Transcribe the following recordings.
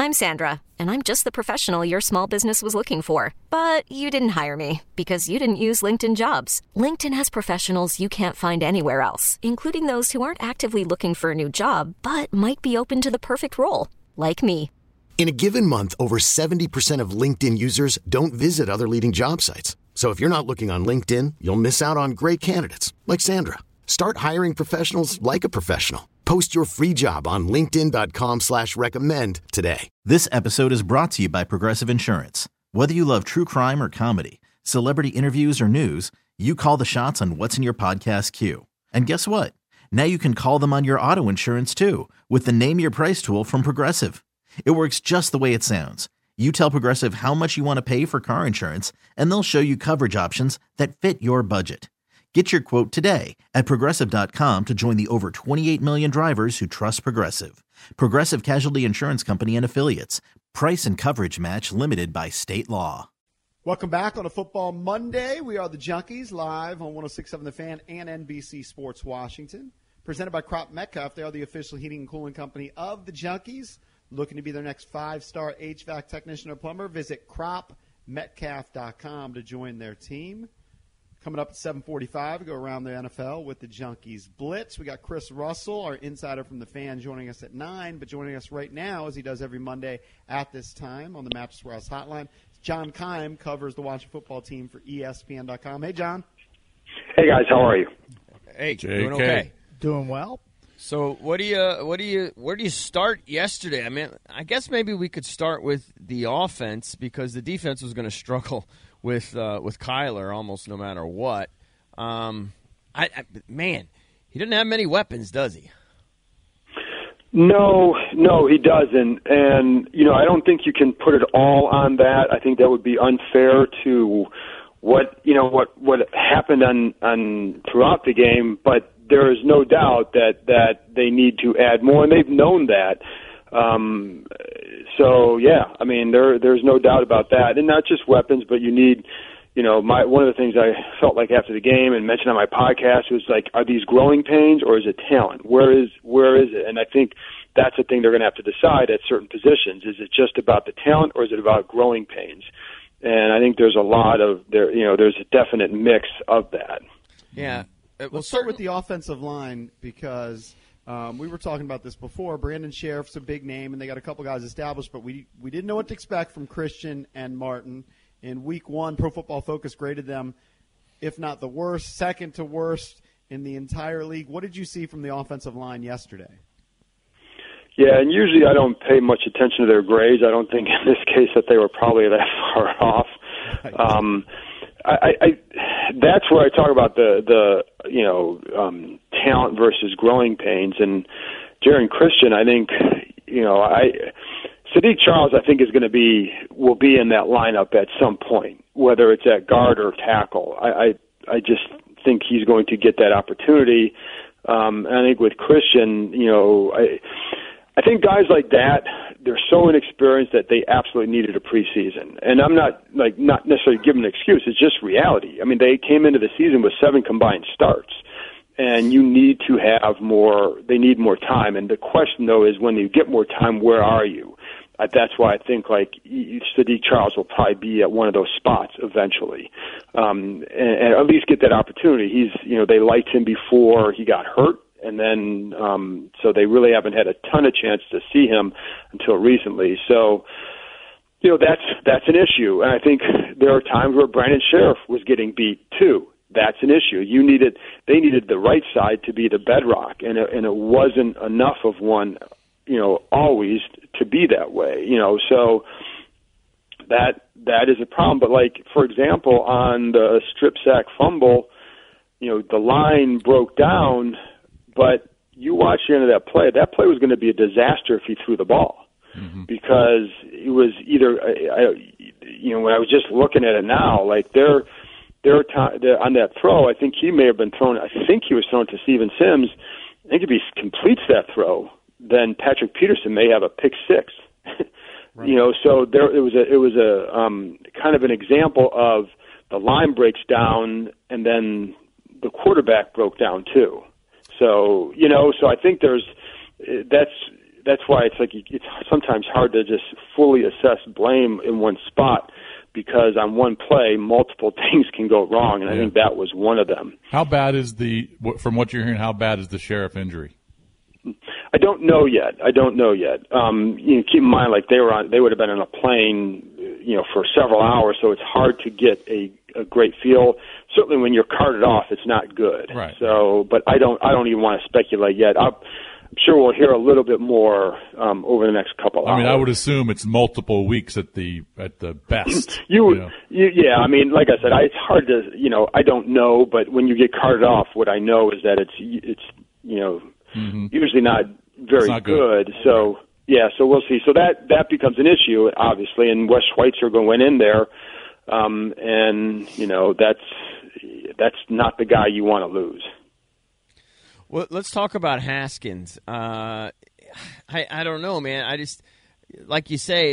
I'm Sandra, and I'm just the professional your small business was looking for. But you didn't hire me because you didn't use LinkedIn Jobs. LinkedIn has professionals you can't find anywhere else, including those who aren't actively looking for a new job, but might be open to the perfect role, like me. In a given month, over 70% of LinkedIn users don't visit other leading job sites. So if you're not looking on LinkedIn, you'll miss out on great candidates like Sandra. Start hiring professionals like a professional. Post your free job on linkedin.com/recommend today. This episode is brought to you by Progressive Insurance. Whether you love true crime or comedy, celebrity interviews or news, you call the shots on what's in your podcast queue. And guess what? Now you can call them on your auto insurance too with the Name Your Price tool from Progressive. It works just the way it sounds. You tell Progressive how much you want to pay for car insurance, and they'll show you coverage options that fit your budget. Get your quote today at Progressive.com to join the over 28 million drivers who trust Progressive. Progressive Casualty Insurance Company and Affiliates. Price and coverage match limited by state law. Welcome back on a Football Monday. We are the Junkies live on 106.7 The Fan and NBC Sports Washington. Presented by Crop Metcalf. They are the official heating and cooling company of the Junkies. Looking to be their next 5-star HVAC technician or plumber? Visit cropmetcalf.com to join their team. Coming up at 7:45, go around the NFL with the Junkies Blitz. We got Chris Russell, our insider from The Fan, joining us at 9, but joining us right now, as he does every Monday at this time on the Mattress Warehouse Hotline, John Keim covers the Washington football team for ESPN.com. Hey, John. Hey, guys. How are you? Hey, JK. doing okay. Doing well. So where do you start yesterday? I mean, I guess maybe we could start with the offense because the defense was going to struggle with Kyler almost no matter what. Man, he didn't have many weapons, does he? No, he doesn't. And, I don't think you can put it all on that. I think that would be unfair to what happened on throughout the game, but there is no doubt that they need to add more, and they've known that. There's no doubt about that. And not just weapons, but you need, one of the things I felt like after the game and mentioned on my podcast was like, are these growing pains or is it talent? Where is it? And I think that's the thing they're going to have to decide at certain positions. Is it just about the talent or is it about growing pains? And I think there's there's a definite mix of that. Yeah. Let's start with the offensive line because we were talking about this before. Brandon Sheriff's a big name, and they got a couple guys established, but we didn't know what to expect from Christian and Martin. In Week 1, Pro Football Focus graded them, if not the worst, second to worst in the entire league. What did you see from the offensive line yesterday? Yeah, and usually I don't pay much attention to their grades. I don't think in this case that they were probably that far off. That's where I talk about the talent versus growing pains. And Jaron Christian, I think, Sadiq Charles, I think will be in that lineup at some point, whether it's at guard or tackle. I just think he's going to get that opportunity. And I think with Christian, I think guys like that, they're so inexperienced that they absolutely needed a preseason. And I'm not necessarily giving an excuse. It's just reality. I mean, they came into the season with 7 combined starts. And you need to have more. They need more time. And the question, though, is when you get more time, where are you? That's why I think Sadiq Charles will probably be at one of those spots eventually, and at least get that opportunity. They liked him before he got hurt, and then so they really haven't had a ton of chance to see him until recently. So that's an issue, and I think there are times where Brandon Sheriff was getting beat too. That's an issue. They needed the right side to be the bedrock, and it wasn't enough of one. Always to be that way, so that is a problem. But for example, on the strip sack fumble, the line broke down, but you watch the end of that play was going to be a disaster if he threw the ball, because it was either, when I was just looking at it now, on that throw, I think he may have been thrown, I think he was thrown to Steven Sims. I think if he completes that throw, then Patrick Peterson may have a pick six. Right. So it was a kind of an example of the line breaks down and then the quarterback broke down too. So, so I think that's that's why it's like it's sometimes hard to just fully assess blame in one spot, because on one play, multiple things can go wrong, and I think that was one of them. How bad is from what you're hearing, how bad is the Scherff injury? I don't know yet. Keep in mind, like they would have been on a plane, for several hours, so it's hard to get a great feel. Certainly, when you're carted off, it's not good. Right. So, but I don't even want to speculate yet. I'm sure we'll hear a little bit more over the next couple hours. I mean, I would assume it's multiple weeks at the best. Yeah. I mean, like I said, it's hard to, I don't know, but when you get carted off, what I know is that it's usually not very good. So so we'll see. So that becomes an issue, obviously, and Wes Schweitzer went in there, and that's not the guy you want to lose. Well, let's talk about Haskins. I don't know, man. I just, like you say,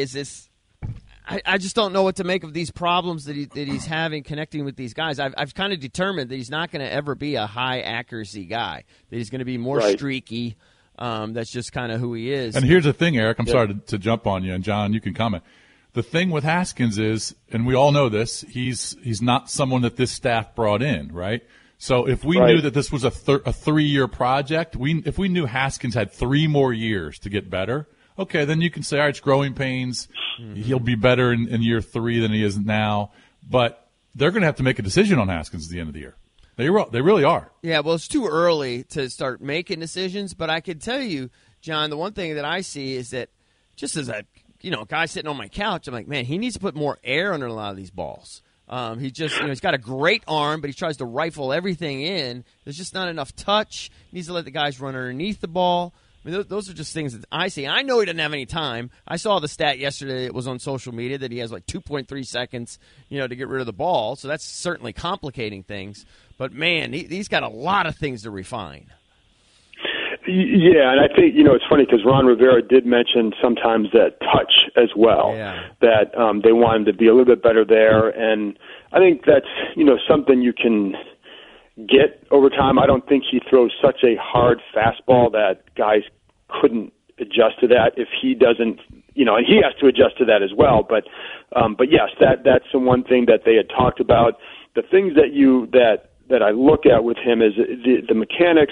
I just don't know what to make of these problems that he's having connecting with these guys. I've kind of determined that he's not going to ever be a high accuracy guy. That he's going to be more streaky. That's just kind of who he is. And here's the thing, Eric. I'm sorry to jump on you, and John, you can comment. The thing with Haskins is, and we all know this, he's not someone that this staff brought in, right? So if we knew that this was a 3-year project, if we knew Haskins had 3 more years to get better, okay, then you can say, all right, it's growing pains. Mm-hmm. He'll be better in year 3 than he is now. But they're going to have to make a decision on Haskins at the end of the year. They really are. Yeah, well, it's too early to start making decisions. But I can tell you, John, the one thing that I see is that just as a guy sitting on my couch, I'm like, man, he needs to put more air under a lot of these balls. He just, he's got a great arm, but he tries to rifle everything in. There's just not enough touch. He needs to let the guys run underneath the ball. I mean, those are just things that I see. I know he doesn't have any time. I saw the stat yesterday. It was on social media that he has like 2.3 seconds, to get rid of the ball. So that's certainly complicating things. But, man, he's got a lot of things to refine. Yeah, and I think, it's funny because Ron Rivera did mention sometimes that touch as well, that they want him to be a little bit better there. And I think that's, something you can get over time. I don't think he throws such a hard fastball that guys couldn't adjust to that if he doesn't, and he has to adjust to that as well. But yes, that's the one thing that they had talked about. The things that I look at with him is the mechanics.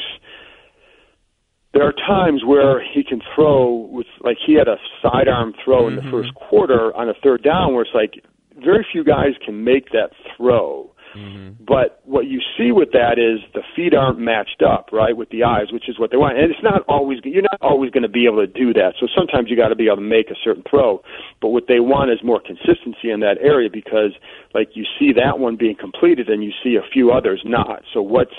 There are times where he can throw with, like he had a sidearm throw in the first quarter on a 3rd down where it's like very few guys can make that throw. Mm-hmm. But what you see with that is the feet aren't matched up, right, with the eyes, which is what they want. And you're not always going to be able to do that. So sometimes you got to be able to make a certain throw. But what they want is more consistency in that area because, like, you see that one being completed and you see a few others not. So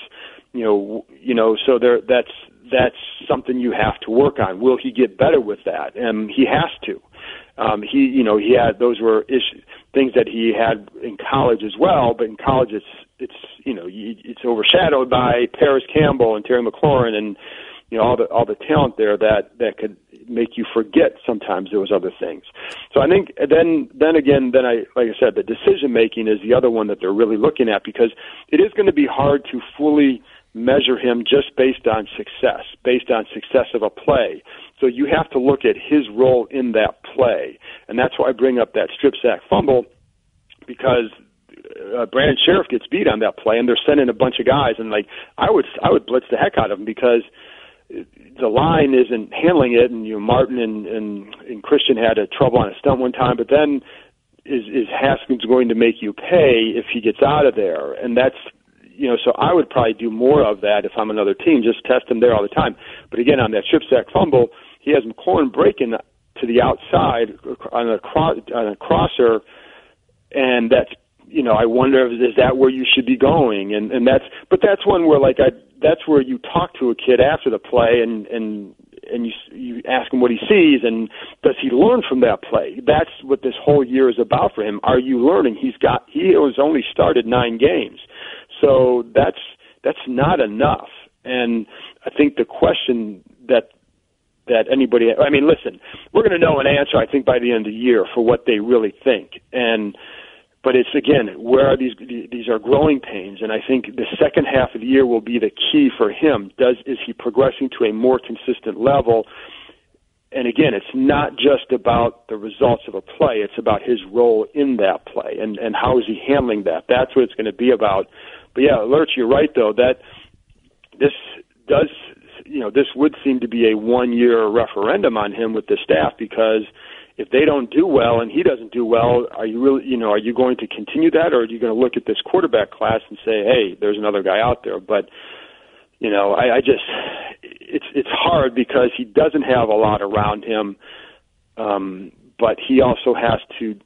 so that's something you have to work on. Will he get better with that? He has to. He had those were things that he had in college as well, but in college it's overshadowed by Paris Campbell and Terry McLaurin and all the talent there that could make you forget sometimes those other things. So I think then like I said, the decision making is the other one that they're really looking at because it is going to be hard to fully measure him just based on success of a play. So you have to look at his role in that play. And that's why I bring up that strip sack fumble because Brandon Scherff gets beat on that play and they're sending a bunch of guys and like I would blitz the heck out of him because the line isn't handling it and Martin and Christian had a trouble on a stunt one time, but then is Haskins going to make you pay if he gets out of there? And that's so I would probably do more of that if I'm another team, just test him there all the time. But again, on that strip sack fumble, he has McLaurin breaking to the outside on a crosser, and that's I wonder is that where you should be going? And that's one where that's where you talk to a kid after the play and you ask him what he sees and does he learn from that play? That's what this whole year is about for him. Are you learning? He has only started 9 games. So that's not enough. And I think the question that anybody, I mean, listen, we're going to know an answer, I think, by the end of the year for what they really think. But it's, again, where are these are growing pains, and I think the second half of the year will be the key for him. Is he progressing to a more consistent level? And again, it's not just about the results of a play. It's about his role in that play and how is he handling that. That's what it's going to be about. But yeah, Lurch, you're right though, that this would seem to be a 1-year referendum on him with the staff, because if they don't do well and he doesn't do well, are you going to continue that, or are you going to look at this quarterback class and say, hey, there's another guy out there? But it's hard because he doesn't have a lot around him, but he also has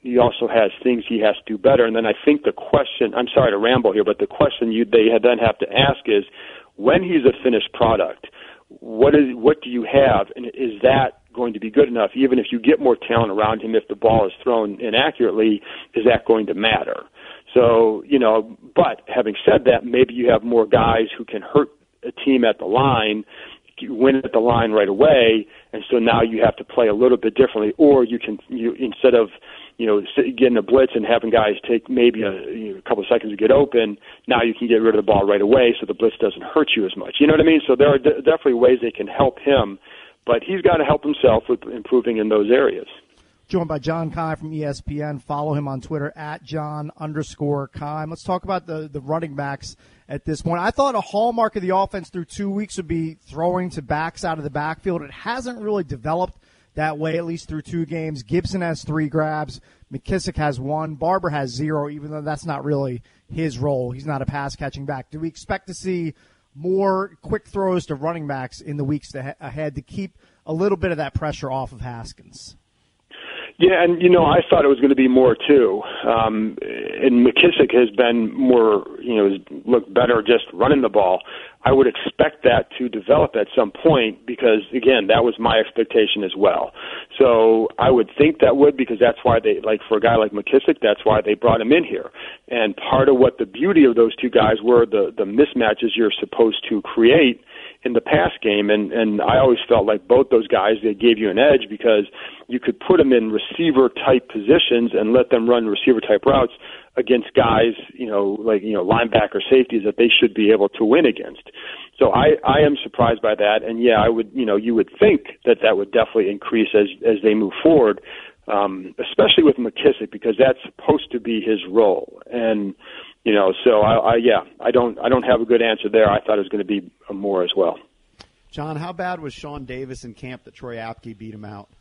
things he has to do better. And then I think the question, I'm sorry to ramble here, but the question they then have to ask is, when he's a finished product, what do you have, and is that going to be good enough? Even if you get more talent around him, if the ball is thrown inaccurately, is that going to matter? So, but having said that, maybe you have more guys who can hurt a team at the line, win at the line right away, and so now you have to play a little bit differently, or you instead of getting a blitz and having guys take maybe a couple of seconds to get open, now you can get rid of the ball right away so the blitz doesn't hurt you as much. You know what I mean? So there are definitely ways they can help him, but he's got to help himself with improving in those areas. Joined by John Keim from ESPN. Follow him on Twitter at John_Keim. Let's talk about the running backs at this point. I thought a hallmark of the offense through 2 weeks would be throwing to backs out of the backfield. It hasn't really developed that way, at least through 2 games. Gibson has 3 grabs. McKissick has 1. Barber has 0, even though that's not really his role. He's not a pass-catching back. Do we expect to see more quick throws to running backs in the weeks ahead to keep a little bit of that pressure off of Haskins? Yeah, and I thought it was going to be more too. And McKissick has been more, has looked better just running the ball. I would expect that to develop at some point because, again, that was my expectation as well. So I would think that would, because that's why for a guy like McKissick, that's why they brought him in here. And part of what the beauty of those two guys were, the mismatches you're supposed to create in the pass game, and I always felt like both those guys, they gave you an edge because you could put them in receiver-type positions and let them run receiver-type routes against guys, linebacker safeties that they should be able to win against. So I am surprised by that, and yeah, I would, you would think that would definitely increase as they move forward, especially with McKissick, because that's supposed to be his role. And so I don't have a good answer there. I thought it was going to be more as well. John, how bad was Sean Davis in camp that Troy Apke beat him out?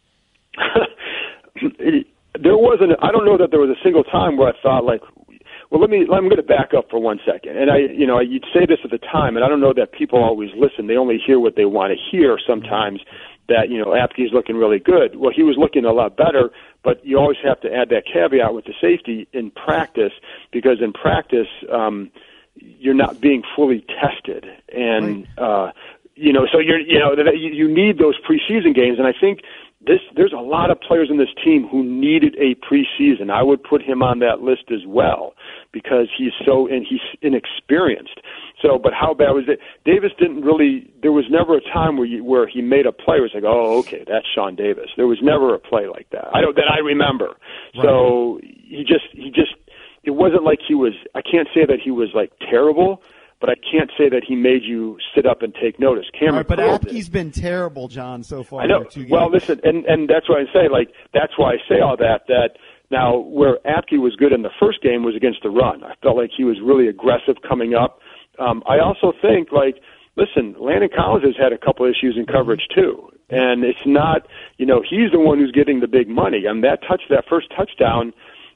There wasn't. I don't know that there was a single time where I thought I'm going to back up for 1 second. And you'd say this at the time, and I don't know that people always listen. They only hear what they want to hear sometimes. That Apke's looking really good. Well, he was looking a lot better, but you always have to add that caveat with the safety in practice, because in practice you're not being fully tested, and right. So you need those preseason games, and I think there's a lot of players in this team who needed a preseason. I would put him on that list as well because he's inexperienced. So, but how bad was it? Davis didn't really. There was never a time where he made a play where it's like, oh, okay, that's Sean Davis. There was never a play like that. That I remember. Right. So he just. It wasn't like he was. I can't say that he was terrible, but I can't say that he made you sit up and take notice. Cameron, but Apke's been terrible, John, so far. I know. Well, listen, and that's why I say that's why I say all that. That now where Apke was good in the first game was against the run. I felt like he was really aggressive coming up. I also think, listen, Landon Collins has had a couple issues in coverage too, and it's not, he's the one who's getting the big money. I mean, that first touchdown,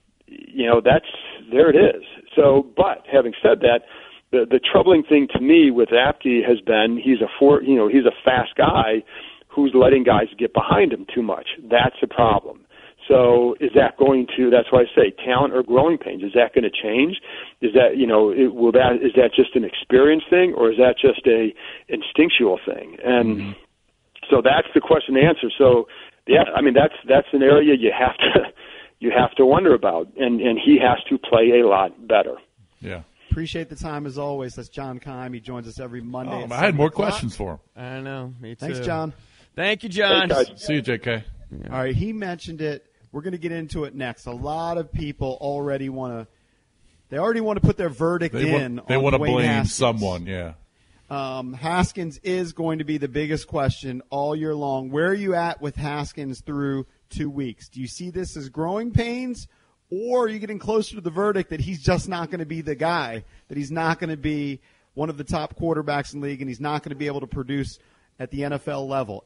there it is. So, but having said that, the troubling thing to me with Apke has been he's a fast guy who's letting guys get behind him too much. That's a problem. So is that going to? That's why I say talent or growing pains. Is that going to change? Is that is that just an experience thing, or is that just a instinctual thing? And so that's the question to answer. So yeah, I mean that's an area you have to wonder about, and he has to play a lot better. Yeah. Appreciate the time as always. That's John Keim. He joins us every Monday. I had more questions for him. I know. Me too. Thanks, John. Thank you, John. Thanks, see you, JK. Yeah. All right, he mentioned it. We're going to get into it next. A lot of people already want to put their verdict in. They want to blame Haskins. someone, yeah. Haskins is going to be the biggest question all year long. Where are you at with Haskins through 2 weeks? Do you see this as growing pains, or are you getting closer to the verdict that he's just not going to be the guy, that he's not going to be one of the top quarterbacks in the league, and he's not going to be able to produce at the NFL level?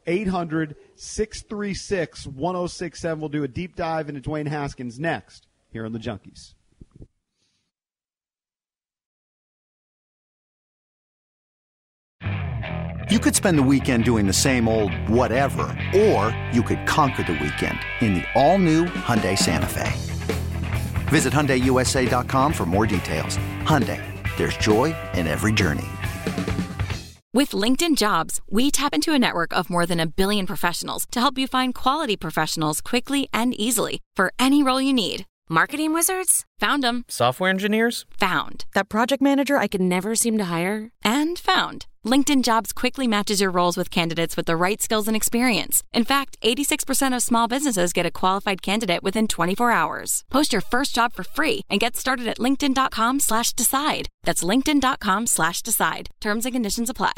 800-636-1067. We'll do a deep dive into Dwayne Haskins next here on the Junkies. You could spend the weekend doing the same old whatever, or you could conquer the weekend in the all-new Hyundai Santa Fe. Visit HyundaiUSA.com for more details. Hyundai, there's joy in every journey. With LinkedIn Jobs, we tap into a network of more than 1 billion professionals to help you find quality professionals quickly and easily for any role you need. Marketing wizards? Found them. Software engineers? Found. That project manager I could never seem to hire? And found. LinkedIn Jobs quickly matches your roles with candidates with the right skills and experience. In fact, 86% of small businesses get a qualified candidate within 24 hours. Post your first job for free and get started at linkedin.com/decide. That's linkedin.com/decide. Terms and conditions apply.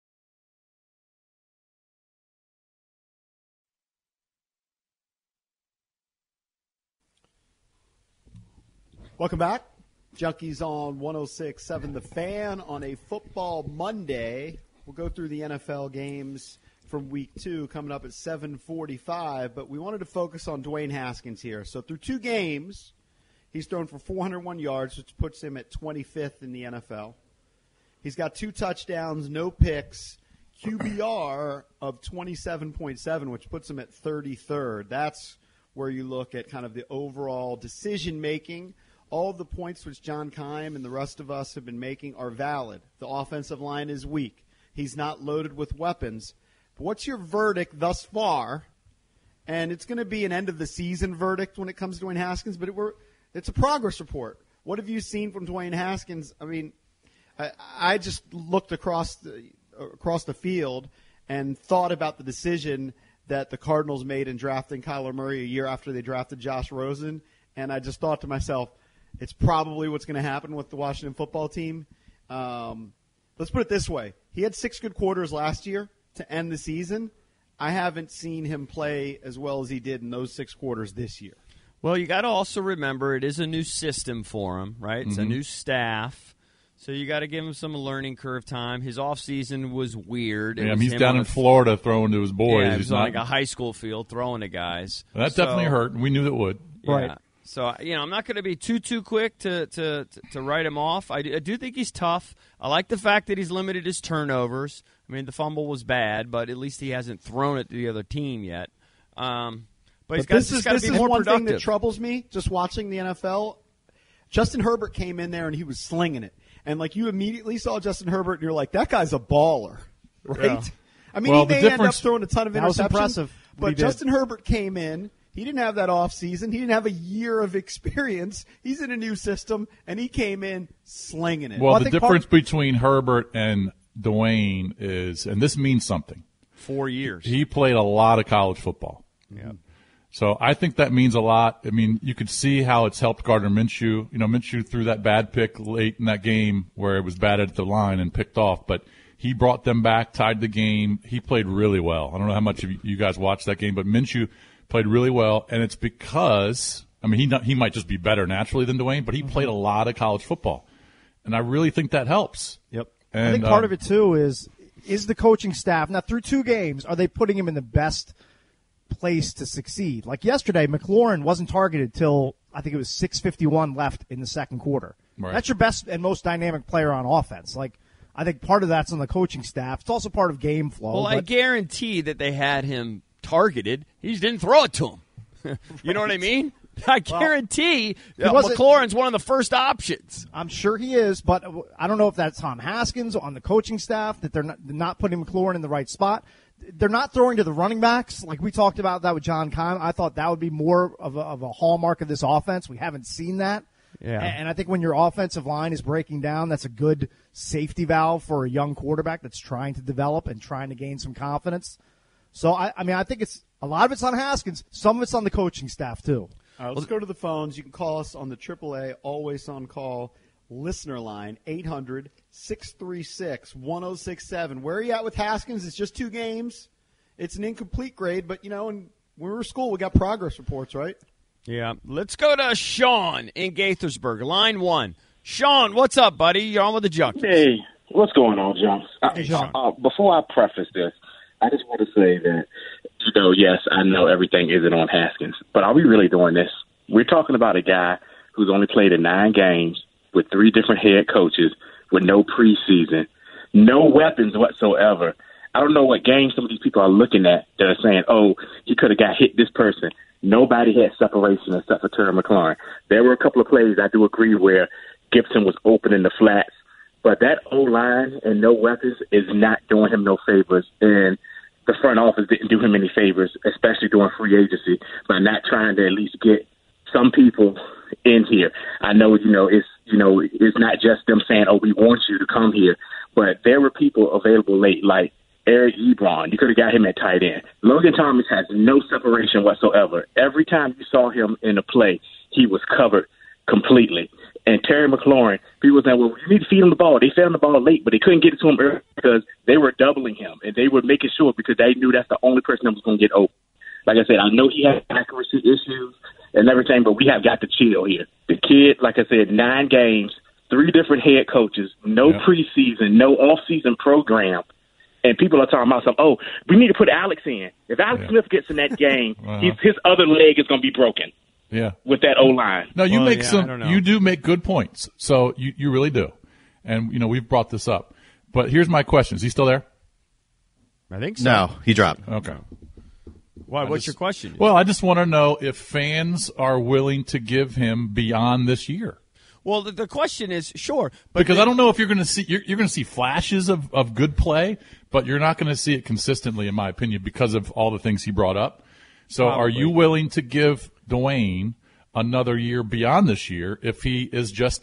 Welcome back. Junkies on 106.7 The Fan on a football Monday. We'll go through the NFL games from week 2 coming up at 7:45, but we wanted to focus on Dwayne Haskins here. So through 2 games, he's thrown for 401 yards, which puts him at 25th in the NFL. He's got 2 touchdowns, no picks, QBR of 27.7, which puts him at 33rd. That's where you look at kind of the overall decision-making. All of the points which John Keim and the rest of us have been making are valid. The offensive line is weak. He's not loaded with weapons. But what's your verdict thus far? And it's going to be an end-of-the-season verdict when it comes to Dwayne Haskins, but it's a progress report. What have you seen from Dwayne Haskins? I mean, I just looked across the field and thought about the decision that the Cardinals made in drafting Kyler Murray a year after they drafted Josh Rosen, and I just thought to myself, it's probably what's going to happen with the Washington football team. Let's put it this way. He had 6 good quarters last year to end the season. I haven't seen him play as well as he did in those 6 quarters this year. Well, you got to also remember it is a new system for him, right? It's a new staff. So you got to give him some learning curve time. His offseason was weird. Yeah, he's down in Florida throwing to his boys. Yeah, he's on like a high school field throwing to guys. That definitely hurt. We knew it would. Yeah. Right. So, I'm not going to be too quick to write him off. I do think he's tough. I like the fact that he's limited his turnovers. I mean, the fumble was bad, but at least he hasn't thrown it to the other team yet. But this is one thing that troubles me, just watching the NFL. Justin Herbert came in there, and he was slinging it. And, you immediately saw Justin Herbert, and you're like, that guy's a baller, right? Yeah. I mean, he may end up throwing a ton of interceptions. That was impressive. But Justin Herbert came in. He didn't have that offseason. He didn't have a year of experience. He's in a new system, and he came in slinging it. Well, the difference between Herbert and Dwayne is, and this means something. 4 years. He played a lot of college football. Yeah. So I think that means a lot. I mean, you could see how it's helped Gardner Minshew. Minshew threw that bad pick late in that game where it was batted at the line and picked off, but he brought them back, tied the game. He played really well. I don't know how much of you guys watched that game, but Minshew played really well, and it's because, he might just be better naturally than Dwayne, but he played a lot of college football, and I really think that helps. Yep. And, I think part of it, too, is the coaching staff, now through 2 games, are they putting him in the best place to succeed? Like yesterday, McLaurin wasn't targeted till, I think it was 6:51 left in the second quarter. Right. That's your best and most dynamic player on offense. I think part of that's on the coaching staff. It's also part of game flow. Well, I guarantee that they had him targeted. He just didn't throw it to him. You know what I mean? I guarantee McLaurin's one of the first options. I'm sure he is, but I don't know if that's Tom Haskins on the coaching staff, that they're not putting McLaurin in the right spot. They're not throwing to the running backs. Like we talked about that with John Keim. I thought that would be more of a hallmark of this offense. We haven't seen that. Yeah. And I think when your offensive line is breaking down, that's a good safety valve for a young quarterback that's trying to develop and trying to gain some confidence. So, I think it's a lot of it's on Haskins. Some of it's on the coaching staff, too. All right, let's go to the phones. You can call us on the AAA Always On Call listener line, 800-636-1067. Where are you at with Haskins? It's just 2 games. It's an incomplete grade, but, when we were in school, we got progress reports, right? Yeah. Let's go to Sean in Gaithersburg, line 1. Sean, what's up, buddy? You're on with the Junkies. Hey, what's going on, John? Hey, Sean. Before I preface this, I just want to say that, yes, I know everything isn't on Haskins, but are we really doing this? We're talking about a guy who's only played in 9 games with 3 different head coaches with no preseason, no weapons whatsoever. I don't know what game some of these people are looking at that are saying, oh, he could have got hit this person. Nobody had separation except for Terry McLaurin. There were a couple of plays I do agree where Gibson was open in the flats, but that O-line and no weapons is not doing him no favors, and the front office didn't do him any favors, especially during free agency, by not trying to at least get some people in here. I know, it's not just them saying, oh, we want you to come here, but there were people available late, like Eric Ebron. You could have got him at tight end. Logan Thomas has no separation whatsoever. Every time you saw him in a play, he was covered completely. And Terry McLaurin, people saying, well, you need to feed him the ball. They fed him the ball late, but they couldn't get it to him early because they were doubling him, and they were making sure because they knew that's the only person that was going to get open. Like I said, I know he has accuracy issues and everything, but we have got to chill here. The kid, like I said, 9 games, 3 different head coaches, no preseason, no off-season program. And people are talking about we need to put Alex in. If Alex Smith gets in that game, his other leg is going to be broken. Yeah, with that O-line. No, you you do make good points. So you really do. And, we've brought this up. But here's my question. Is he still there? I think so. No, he dropped. Okay. Why? What's your question? Well, I just want to know if fans are willing to give him beyond this year. Well, the question is, sure. But because I don't know if you're going to see you're going to see flashes of good play, but you're not going to see it consistently, in my opinion, because of all the things he brought up. So are you willing to give Dwayne another year beyond this year if he is just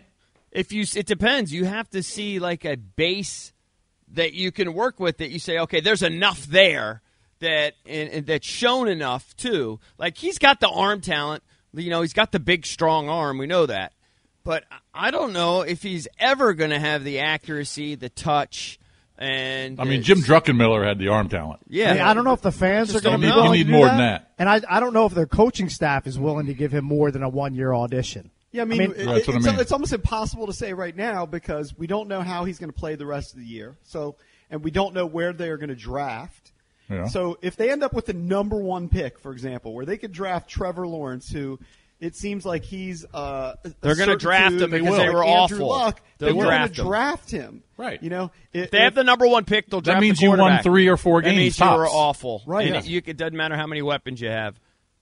It depends. You have to see like a base that you can work with that you say, okay, there's enough there that and that's shown enough too. Like he's got the arm talent, he's got the big strong arm. We know that. But I don't know if he's ever going to have the accuracy, the touch. And Jim Druckenmiller had the arm talent. Yeah, I don't know if the fans are going to be willing to do more than that. And I don't know if their coaching staff is willing to give him more than a 1-year audition. Yeah, it's almost impossible to say right now because we don't know how he's going to play the rest of the year. So, and we don't know where they're going to draft. Yeah. So if they end up with the number 1 pick, for example, where they could draft Trevor Lawrence, who it seems like he's they're going to draft him because they were Andrew awful. Luck, they're going to draft him. Right. If they have the number 1 pick, they'll draft that means the you won 3 or 4 games. That means tops. you were awful. Right. And it doesn't matter how many weapons you have.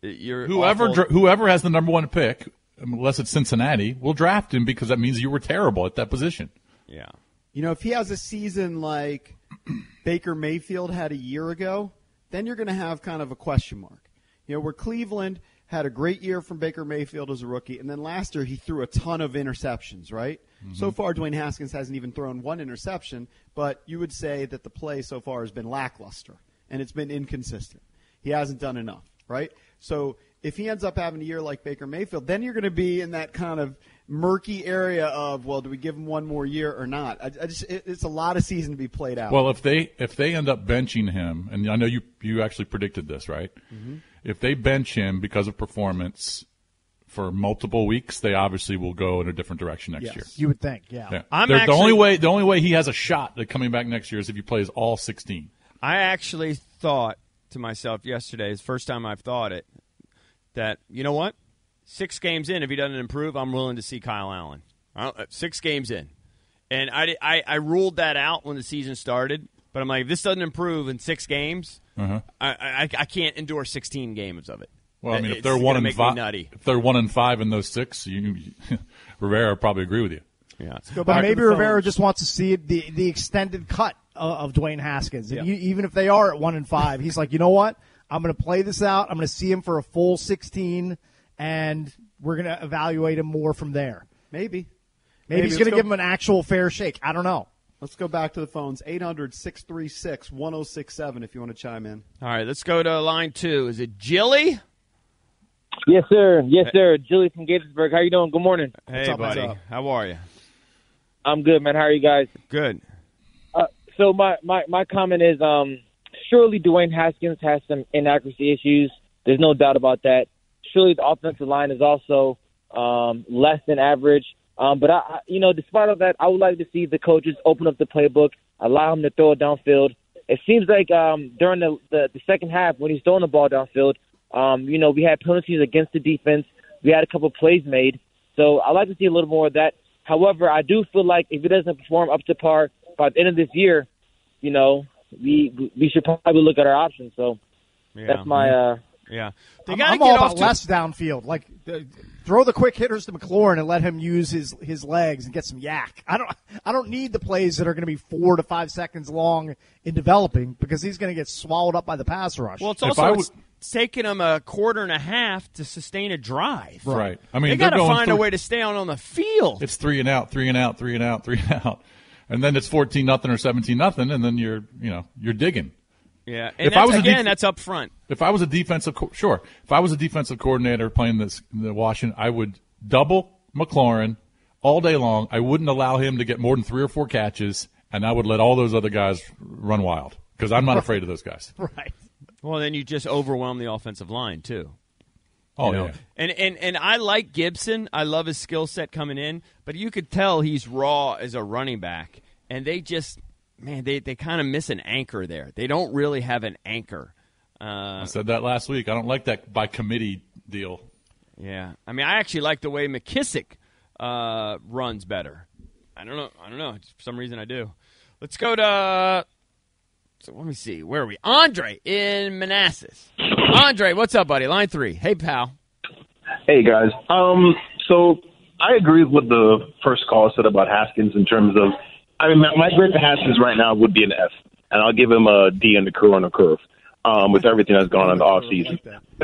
Whoever has the number 1 pick, unless it's Cincinnati, will draft him because that means you were terrible at that position. Yeah. If he has a season like Baker Mayfield had a year ago, then you're going to have kind of a question mark. Where Cleveland had a great year from Baker Mayfield as a rookie, and then last year he threw a ton of interceptions, right? Mm-hmm. So far, Dwayne Haskins hasn't even thrown 1 interception, but you would say that the play so far has been lackluster, and it's been inconsistent. He hasn't done enough, right? So if he ends up having a year like Baker Mayfield, then you're going to be in that kind of murky area of, well, do we give him 1 more year or not? It's a lot of season to be played out. Well, if they end up benching him, and I know you actually predicted this, right? Mm-hmm. If they bench him because of performance for multiple weeks, they obviously will go in a different direction next year. You would think, yeah. The only way he has a shot at coming back next year is if he plays all 16. I actually thought to myself yesterday, it's the first time I've thought it, that, you know what? 6 games in, if he doesn't improve, I'm willing to see Kyle Allen. 6 games in. And I ruled that out when the season started, but I'm like, if this doesn't improve in 6 games, I can't endure 16 games of it. Well, if they're 1-5, if they're 1-5 in those 6, Rivera will probably agree with you. Yeah, but maybe Rivera just wants to see the extended cut of Dwayne Haskins. And even if they are at 1-5, he's like, you know what? I'm going to play this out. I'm going to see him for a full 16, and we're going to evaluate him more from there. Maybe he's going to give him an actual fair shake. I don't know. Let's go back to the phones. 800-636-1067 if you want to chime in. All right, let's go to line 2. Is it Jilly? Yes, sir. Yes, sir. Jilly from Gaithersburg. How you doing? Good morning. Hey, buddy. How are you? I'm good, man. How are you guys? Good. So my comment is surely Dwayne Haskins has some inaccuracy issues. There's no doubt about that. Surely the offensive line is also less than average. But, despite all that, I would like to see the coaches open up the playbook, allow him to throw it downfield. It seems like during the second half when he's throwing the ball downfield, we had penalties against the defense. We had a couple of plays made. So I'd like to see a little more of that. However, I do feel like if he doesn't perform up to par by the end of this year, we should probably look at our options. So that's my yeah. I'm all about less downfield. Like throw the quick hitters to McLaurin and let him use his legs and get some yak. I don't need the plays that are going to be 4 to 5 seconds long in developing because he's going to get swallowed up by the pass rush. Well, it's also it's taking him a quarter and a half to sustain a drive. Right. I mean, they got to find a way to stay on the field. It's 3 and out, 3 and out, 3 and out, 3 and out. And then it's 14-0 or 17-0, and then you're digging. Yeah, and that's up front. If I was a defensive coordinator playing the Washington, I would double McLaurin all day long. I wouldn't allow him to get more than 3 or 4 catches, and I would let all those other guys run wild because I'm not afraid of those guys. Right. Well, then you just overwhelm the offensive line too. Oh, yeah. And I like Gibson. I love his skill set coming in, but you could tell he's raw as a running back, and they just they kind of miss an anchor there. They don't really have an anchor. I said that last week. I don't like that by committee deal. Yeah. I mean, I actually like the way McKissick runs better. I don't know. For some reason I do. Let's go to let me see. Where are we? Andre in Manassas. Andre, what's up, buddy? Line 3. Hey, pal. Hey, guys. So I agree with what the first call said about Haskins in terms of, my grade for Haskins right now would be an F, and I'll give him a D on the curve with everything that's gone on in the offseason.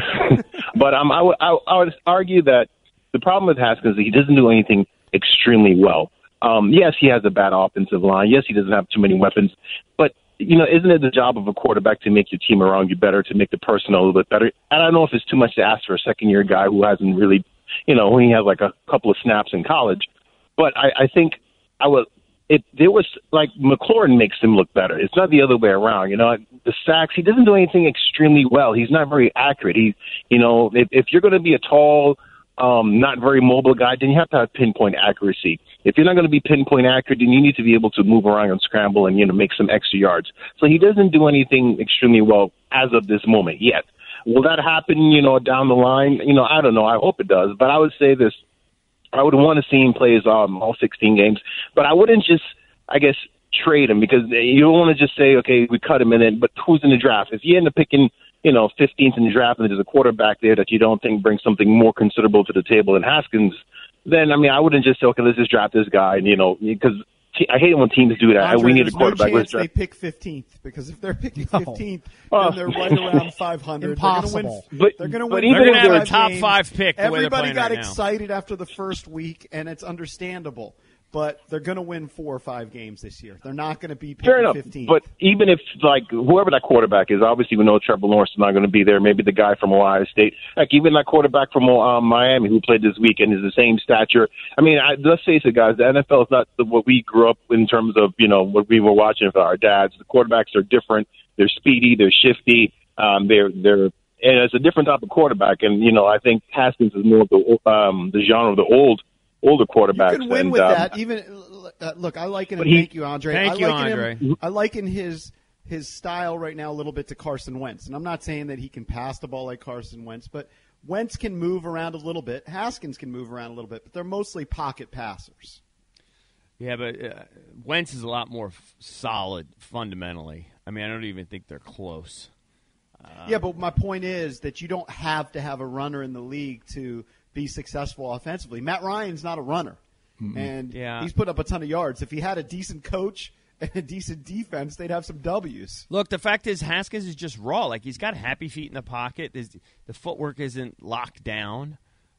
But I would argue that the problem with Haskins is he doesn't do anything extremely well. Yes, he has a bad offensive line. Yes, he doesn't have too many weapons. But, isn't it the job of a quarterback to make your team around you better, to make the personnel a little bit better? And I don't know if it's too much to ask for a second-year guy who hasn't really, when he has like a couple of snaps in college. But I think there was like McLaurin makes him look better. It's not the other way around. The sacks, he doesn't do anything extremely well. He's not very accurate. If you're going to be a tall, not very mobile guy, then you have to have pinpoint accuracy. If you're not going to be pinpoint accurate, then you need to be able to move around and scramble and, make some extra yards. So he doesn't do anything extremely well as of this moment yet. Will that happen, down the line? I don't know. I hope it does. But I would say this. I would want to see him play all 16 games. But I wouldn't just, trade him because you don't want to just say, okay, we cut him in it, but who's in the draft? If you end up picking 15th in the draft and there's a quarterback there that you don't think brings something more considerable to the table than Haskins, then, I wouldn't just say, okay, let's just draft this guy, because I hate it when teams do that. Andre, we need a quarterback. No chance they pick 15th because if they're picking 15th, then they're right around 500. Impossible. They're going to win. They're going to have a top 5 pick. Everybody got right excited after the first week, and it's understandable. But they're going to win 4 or 5 games this year. They're not going to be picking 15th. But even if, whoever that quarterback is, obviously we know Trevor Lawrence is not going to be there. Maybe the guy from Ohio State. Even that quarterback from Miami who played this weekend is the same stature. Let's face it, guys, the NFL is not what we grew up in terms of, what we were watching with our dads. The quarterbacks are different. They're speedy. They're shifty. And it's a different type of quarterback. And, I think Haskins is more of the genre of the older quarterbacks. You can win with that. Even look, I liken him. Thank you, Andre. I liken his style right now a little bit to Carson Wentz, and I'm not saying that he can pass the ball like Carson Wentz, but Wentz can move around a little bit. Haskins can move around a little bit, but they're mostly pocket passers. Yeah, but Wentz is a lot more solid fundamentally. I don't even think they're close. Yeah, but my point is that you don't have to have a runner in the league to be successful offensively. Matt Ryan's not a runner, and he's put up a ton of yards. If he had a decent coach and a decent defense, they'd have some W's. Look, the fact is Haskins is just raw. He's got happy feet in the pocket. The footwork isn't locked down.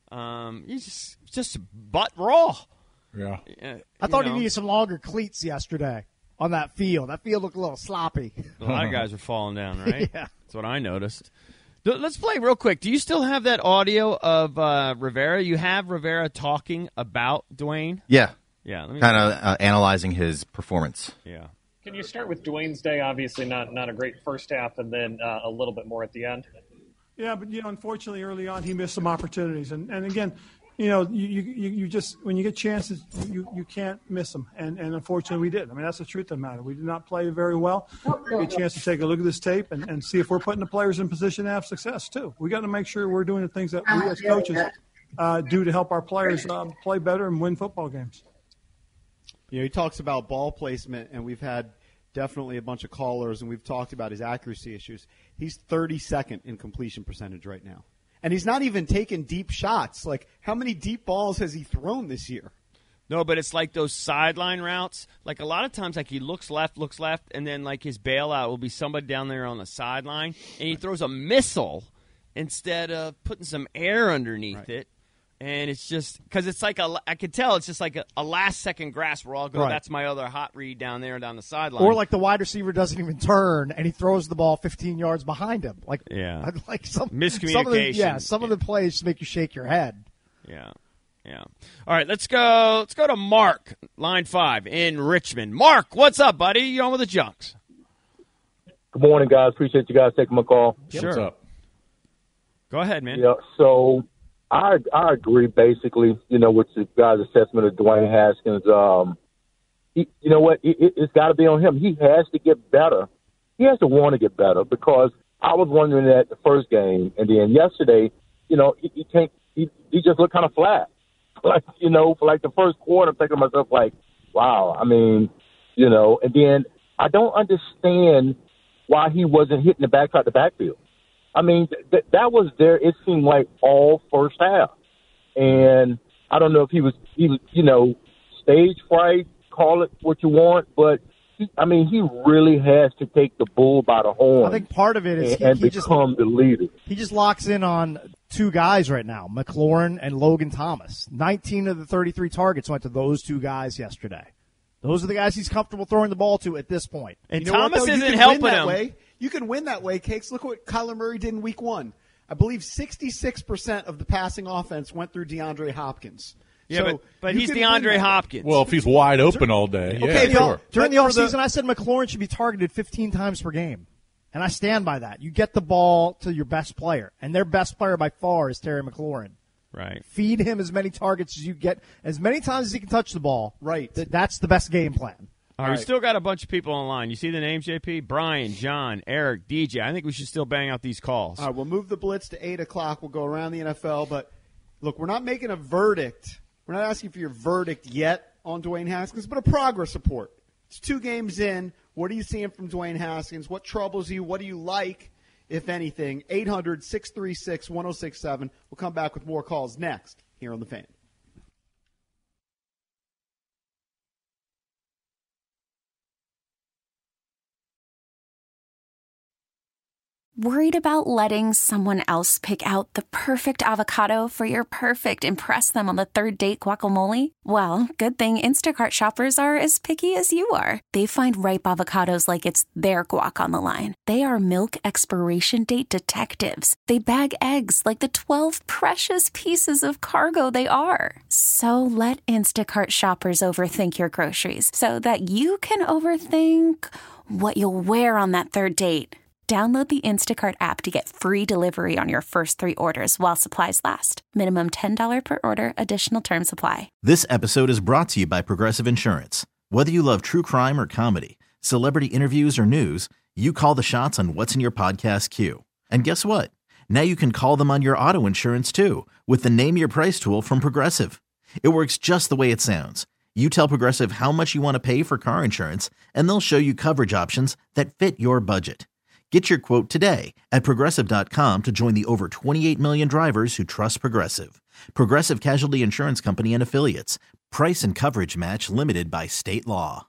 He's just butt raw. Yeah. I thought he needed some longer cleats yesterday on that field. That field looked a little sloppy. A lot of guys are falling down, right? Yeah. That's what I noticed. Let's play real quick. Do you still have that audio of Rivera? You have Rivera talking about Dwayne? Yeah. Yeah, kind of analyzing his performance. Yeah. Can you start with Dwayne's day? Obviously, not a great first half, and then a little bit more at the end. Yeah, but unfortunately, early on, he missed some opportunities, and again, you just when you get chances, you can't miss them, and unfortunately, we did. I mean, that's the truth of the matter. We did not play very well. We get a chance to take a look at this tape and see if we're putting the players in position to have success too. We got to make sure we're doing the things that we as coaches do to help our players play better and win football games. He talks about ball placement, and we've had definitely a bunch of callers, and we've talked about his accuracy issues. He's 32nd in completion percentage right now. And he's not even taking deep shots. Like, how many deep balls has he thrown this year? No, but it's like those sideline routes. Like, a lot of times, like, he looks left, and then, like, his bailout will be somebody down there on the sideline, and he throws a missile instead of putting some air underneath it. And it's just because it's like I could tell it's just like a last-second grasp where I'll go, that's my other hot read down there down the sideline. Or like the wide receiver doesn't even turn, and he throws the ball 15 yards behind him. Like some miscommunication. Some of the plays just make you shake your head. Yeah. All right, let's go to Mark, line 5 in Richmond. Mark, what's up, buddy? You on with the Junks? Good morning, guys. Appreciate you guys taking my call. Sure. What's up? Go ahead, man. Yeah. So. I agree basically, with the guy's assessment of Dwayne Haskins. You know what? It's got to be on him. He has to get better. He has to want to get better because I was wondering that the first game and then yesterday, he can't. He just looked kind of flat. Like for like the first quarter, I'm thinking to myself like, wow. I mean, and then I don't understand why he wasn't hitting the backfield. I mean, that was there. It seemed like all first half, and I don't know if he was, stage fright. Call it what you want, but he really has to take the bull by the horn. I think part of it is he become the leader. He just locks in on two guys right now, McLaurin and Logan Thomas. 19 of the 33 targets went to those two guys yesterday. Those are the guys he's comfortable throwing the ball to at this point. And Thomas isn't helping him. You can win that way, Cakes. Look what Kyler Murray did in week 1. I believe 66% of the passing offense went through DeAndre Hopkins. Yeah, so but he's DeAndre Hopkins. Well, if he's wide open all day, sure. During the offseason, I said McLaurin should be targeted 15 times per game. And I stand by that. You get the ball to your best player. And their best player by far is Terry McLaurin. Right. Feed him as many targets as you get, as many times as he can touch the ball. Right. That's the best game plan. All right, we still got a bunch of people online. You see the names, JP? Brian, John, Eric, DJ. I think we should still bang out these calls. All right, we'll move the blitz to 8 o'clock. We'll go around the NFL. But, look, we're not making a verdict. We're not asking for your verdict yet on Dwayne Haskins, but a progress report. It's 2 games in. What are you seeing from Dwayne Haskins? What troubles you? What do you like, if anything? 800-636-1067. We'll come back with more calls next here on The Fan. Worried about letting someone else pick out the perfect avocado for your perfect impress them on the third date guacamole? Well, good thing Instacart shoppers are as picky as you are. They find ripe avocados like it's their guac on the line. They are milk expiration date detectives. They bag eggs like the 12 precious pieces of cargo they are. So let Instacart shoppers overthink your groceries so that you can overthink what you'll wear on that third date. Download the Instacart app to get free delivery on your first 3 orders while supplies last. Minimum $10 per order. Additional terms apply. This episode is brought to you by Progressive Insurance. Whether you love true crime or comedy, celebrity interviews or news, you call the shots on what's in your podcast queue. And guess what? Now you can call them on your auto insurance too with the Name Your Price tool from Progressive. It works just the way it sounds. You tell Progressive how much you want to pay for car insurance, and they'll show you coverage options that fit your budget. Get your quote today at Progressive.com to join the over 28 million drivers who trust Progressive. Progressive Casualty Insurance Company and Affiliates. Price and coverage match limited by state law.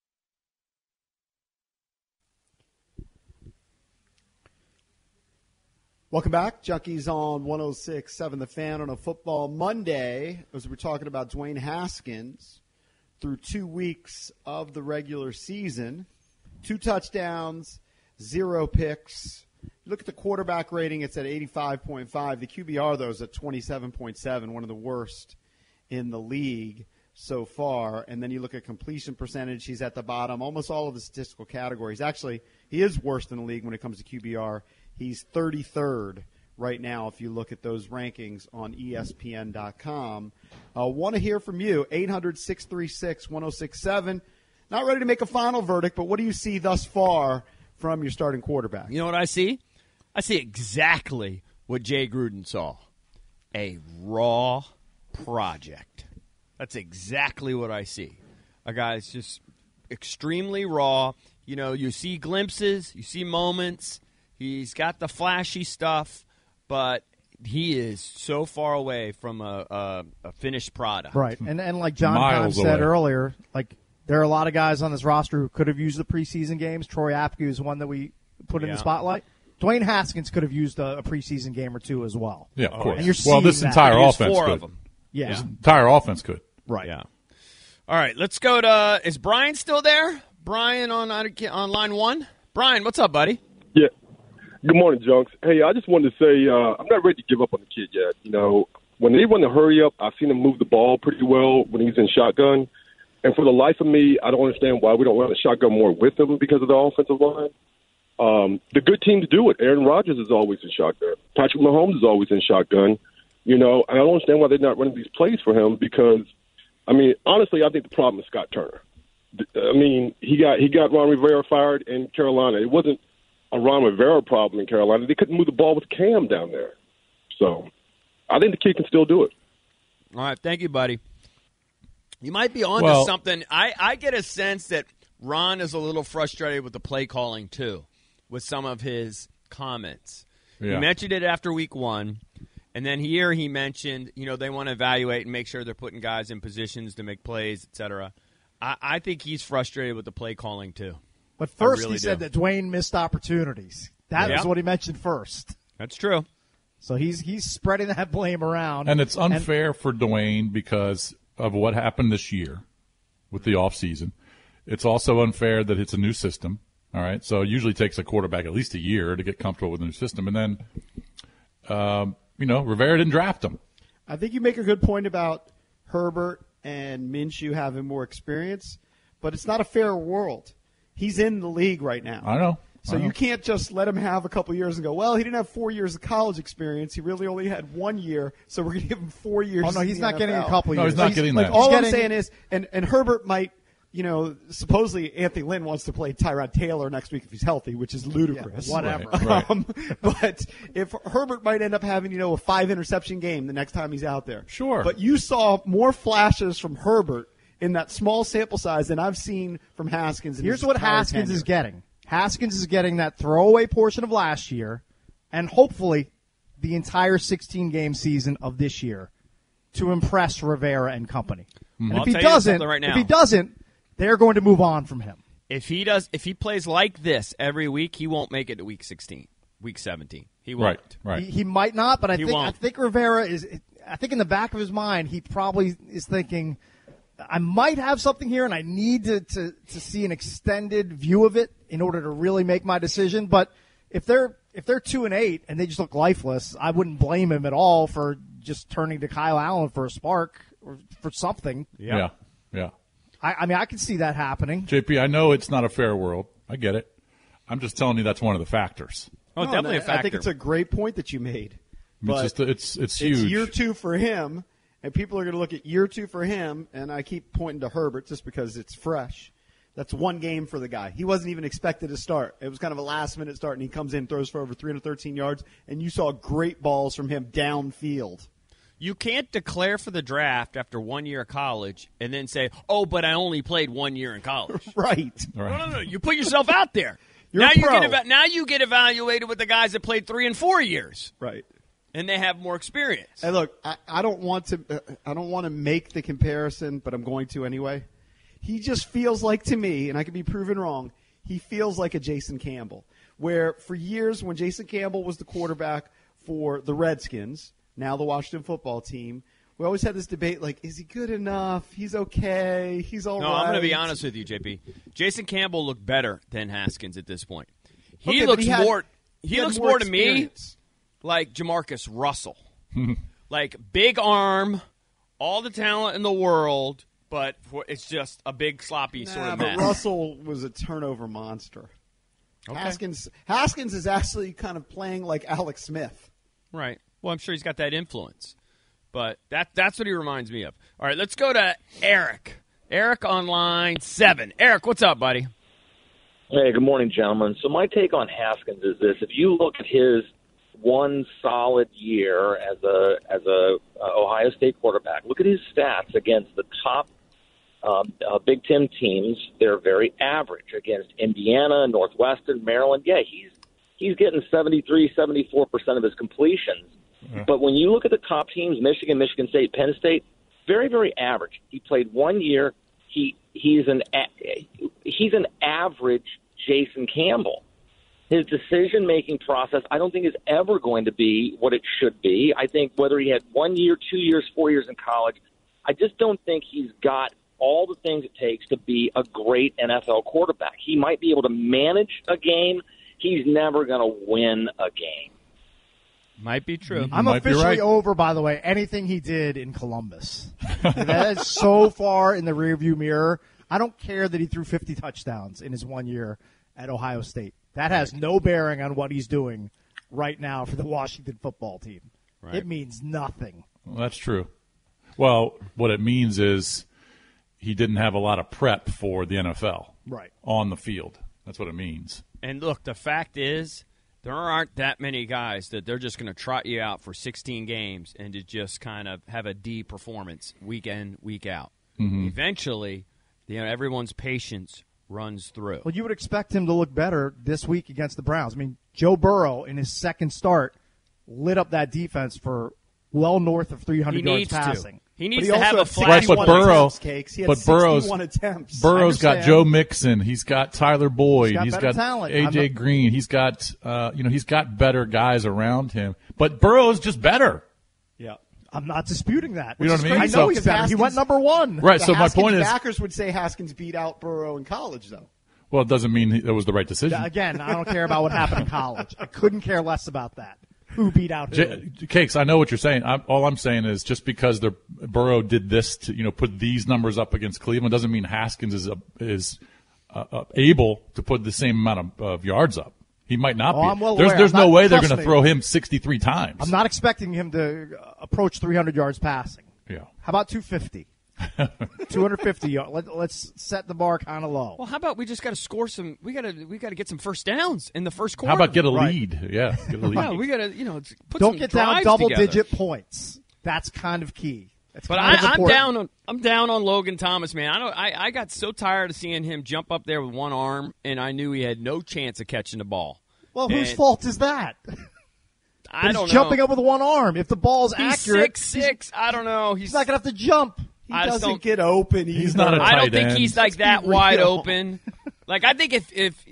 Welcome back. Junkies on 106.7 The Fan on a football Monday. As we're talking about Dwayne Haskins through 2 weeks of the regular season. 2 touchdowns. 0 picks. Look at the quarterback rating. It's at 85.5. The QBR, though, is at 27.7, one of the worst in the league. so far. And then you look at completion percentage, he's at the bottom, almost all of the statistical categories. Actually, he is worst in the league when it comes to QBR. He's 33rd right now if you look at those rankings on ESPN.com. Want to hear from you, 800-636-1067. Not ready to make a final verdict, but what do you see thus far from your starting quarterback? You know what I see? I see exactly what Jay Gruden saw. A raw project. That's exactly what I see. A guy's just extremely raw. You know, you see glimpses, you see moments. He's got the flashy stuff, but he is so far away from a finished product. Right, and like John said earlier, like there are a lot of guys on this roster who could have used the preseason games. Troy Apke is one that we put in the spotlight. Dwayne Haskins could have used a preseason game or two as well. Yeah, of course. And you're well, this entire offense four could. of them. Yeah. This entire offense could. Right. Yeah. All right, let's go to – is Brian still there? Brian on line one? Brian, what's up, buddy? Yeah. Good morning, Junks. Hey, I just wanted to say I'm not ready to give up on the kid yet. You know, when they want to hurry up, I've seen him move the ball pretty well when he's in shotgun. And for the life of me, I don't understand why we don't run the shotgun more with him because of the offensive line. The good team to do it. Aaron Rodgers is always in shotgun. Patrick Mahomes is always in shotgun. You know, and I don't understand why they're not running these plays for him because, I mean, honestly, I think the problem is Scott Turner. I mean, he got Ron Rivera fired in Carolina. It wasn't a Ron Rivera problem in Carolina. They couldn't move the ball with Cam down there. So I think the kid can still do it. All right. Thank you, buddy. You might be on to something. I get a sense that Ron is a little frustrated with the play calling, too, with some of his comments. Yeah. He mentioned it after week one. And then here he mentioned, you know, they want to evaluate and make sure they're putting guys in positions to make plays, et cetera. I think he's frustrated with the play calling, too. But first he said that Dwayne missed opportunities. That was what he mentioned first. That's true. So he's spreading that blame around. And it's unfair for Dwayne because of what happened this year with the offseason. It's also unfair that it's a new system. All right. So it usually takes a quarterback at least a year to get comfortable with a new system. And then, you know, Rivera didn't draft him. I think you make a good point about Herbert and Minshew having more experience, but it's not a fair world. He's in the league right now. I know. So you can't just let him have a couple years and go, well, he didn't have 4 years of college experience. He really only had 1 year, so we're going to give him 4 years. Oh, no, he's not getting a couple years. No, he's not getting that. All I'm saying is, and Herbert might, you know, supposedly Anthony Lynn wants to play Tyrod Taylor next week if he's healthy, which is ludicrous. Yeah, whatever. Right. But if Herbert might end up having, you know, a 5-interception game the next time he's out there. Sure. But you saw more flashes from Herbert in that small sample size than I've seen from Haskins. Here's what Haskins is getting. Haskins is getting that throwaway portion of last year and hopefully the entire 16-game season of this year to impress Rivera and company. And if he doesn't, they're going to move on from him. If he plays like this every week, he won't make it to week 16, week 17. He won't. Right. He might not, but I think Rivera is. I think in the back of his mind, he probably is thinking, I might have something here, and I need to see an extended view of it in order to really make my decision. But if they're 2-8 and they just look lifeless, I wouldn't blame him at all for just turning to Kyle Allen for a spark or for something. Yeah. I mean, I can see that happening. JP, I know it's not a fair world. I get it. I'm just telling you that's one of the factors. Oh, definitely a factor. I think it's a great point that you made. But it's huge. It's year 2 for him, and people are going to look at year 2 for him, and I keep pointing to Herbert just because it's fresh. That's one game for the guy. He wasn't even expected to start. It was kind of a last-minute start, and he comes in, throws for over 313 yards, and you saw great balls from him downfield. You can't declare for the draft after 1 year of college and then say, oh, but I only played 1 year in college. Right. No. You put yourself out there. Now you get evaluated with the guys that played 3 and 4 years. Right. And they have more experience. Hey, look, I don't want to make the comparison, but I'm going to anyway. He just feels like, to me, and I could be proven wrong, he feels like a Jason Campbell, where for years when Jason Campbell was the quarterback for the Redskins, now the Washington football team, we always had this debate like, is he good enough? He's okay. He's all right. No, I'm going to be honest with you, JP. Jason Campbell looked better than Haskins at this point. He looks more to me like Jamarcus Russell. Like big arm, all the talent in the world, but it's just a big sloppy sort of but mess. Russell was a turnover monster. Okay. Haskins is actually kind of playing like Alex Smith. Right. Well, I'm sure he's got that influence. But that's what he reminds me of. All right, let's go to Eric. Eric on line 7. Eric, what's up, buddy? Hey, good morning, gentlemen. So my take on Haskins is this: if you look at his one solid year as a Ohio State quarterback, look at his stats against the top Big Ten teams. They're very average against Indiana, Northwestern, Maryland. Yeah, he's getting 74% of his completions. Yeah. But when you look at the top teams, Michigan, Michigan State, Penn State, very, very average. He played 1 year. He's an average Jason Campbell. His decision-making process, I don't think, is ever going to be what it should be. I think whether he had 1 year, 2 years, 4 years in college, I just don't think he's got all the things it takes to be a great NFL quarterback. He might be able to manage a game. He's never going to win a game. Might be true. I'm officially over, by the way, anything he did in Columbus. That is so far in the rearview mirror. I don't care that he threw 50 touchdowns in his 1 year at Ohio State. That has no bearing on what he's doing right now for the Washington football team. Right. It means nothing. Well, that's true. Well, what it means is he didn't have a lot of prep for the NFL on the field. That's what it means. And look, the fact is there aren't that many guys that they're just going to trot you out for 16 games and to just kind of have a D performance week in, week out. Mm-hmm. Eventually, everyone's patience runs through. Well, you would expect him to look better this week against the Browns. I mean, Joe Burrow in his second start lit up that defense for well north of 300 yards passing. He needs to have a flash. Right, but Burrow's attempts. Burrow's got Joe Mixon. He's got Tyler Boyd. He's got talent. AJ Green. He's got he's got better guys around him. But Burrow's just better. Yeah. I'm not disputing that. You know what I mean? I know he's better. He went number 1. Right. So my point is, backers would say Haskins beat out Burrow in college, though. Well, it doesn't mean it was the right decision. Again, I don't care about what happened in college. I couldn't care less about that. Who beat out who? Cakes, I know what you're saying. All I'm saying is just because Burrow did this to put these numbers up against Cleveland doesn't mean Haskins is able to put the same amount of yards up. He might not be. I'm well there's no way they're going to throw him 63 times. I'm not expecting him to approach 300 yards passing. Yeah. How about 250? 250 yards. Let's set the bar kind of low. Well, how about we just got to score some? We got to get some first downs in the first quarter. How about get a lead? Yeah, get a lead. Yeah, we got to put Don't some get down double-digit points. That's kind of key. But I'm down on Logan Thomas, man. I got so tired of seeing him jump up there with one arm, and I knew he had no chance of catching the ball. Well, whose fault is that? I don't know. He's jumping up with one arm. If the ball's accurate, 6'6". I don't know. He's not going to have to jump. He doesn't get open. He's not a tight end. I don't think he's like that wide open. Like I think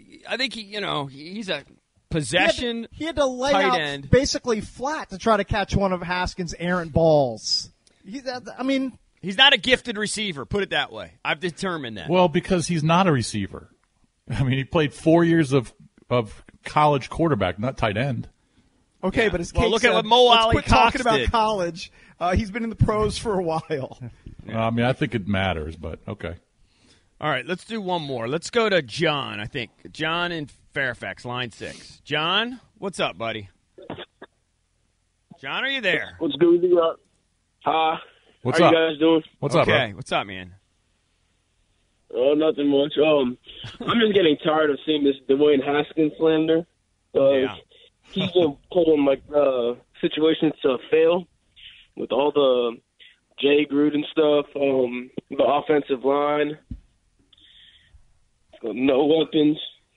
he's a possession. He had to lay tight out end. Basically flat to try to catch one of Haskins' errant balls. He's not a gifted receiver. Put it that way. I've determined that. Well, because he's not a receiver. I mean, he played 4 years of college quarterback, not tight end. Okay, but as Kate look said, at what Mo Ali quit Cox talking about did. college. He's been in the pros for a while. I mean, I think it matters, but okay. All right, let's do one more. Let's go to John, I think. John in Fairfax, line 6. John, what's up, buddy? John, are you there? What's good with you? Hi. What's How up? you guys doing? What's up, Okay, bro? what's up, man? Oh, nothing much. I'm just getting tired of seeing this Dwayne Haskins slander. He's been put in situations to fail with all the Jay Gruden stuff, the offensive line, no weapons.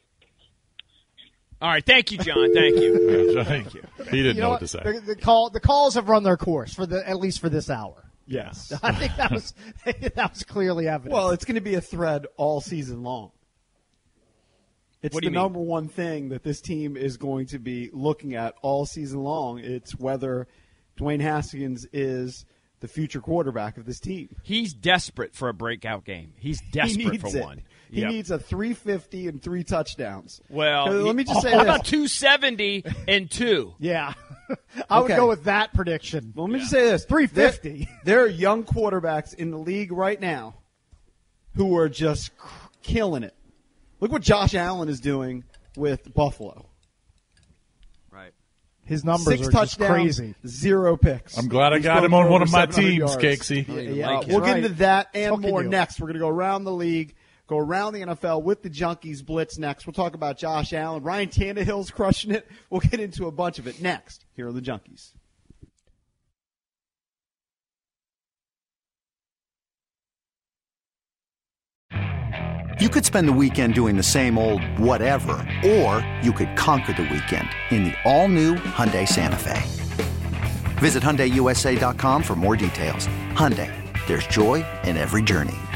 All right, thank you, John. Thank you. Thank you. He didn't know what to say. The calls have run their course at least for this hour. Yes. I think that was clearly evident. Well, it's going to be a thread all season long. It's the number one thing that this team is going to be looking at all season long. It's whether Dwayne Haskins is the future quarterback of this team. He's desperate for a breakout game. He's desperate for one. He needs a 350 and 3 touchdowns. Well, let me just say how this. about 270 and 2? Yeah. I would go with that prediction. Well, let me just say this. 350. There are young quarterbacks in the league right now who are just killing it. Look what Josh Allen is doing with Buffalo. Right. His numbers 6 are touchdowns, just crazy. 0 picks. I'm glad I He's got him thrown on one for of my 700 teams, yards. Cakesy. We'll get into that and Fucking more you. next. We're going to go around the league, go around the NFL with the Junkies Blitz next. We'll talk about Josh Allen. Ryan Tannehill's crushing it. We'll get into a bunch of it next. Here are the Junkies. You could spend the weekend doing the same old whatever, or you could conquer the weekend in the all-new Hyundai Santa Fe. Visit HyundaiUSA.com for more details. Hyundai, there's joy in every journey.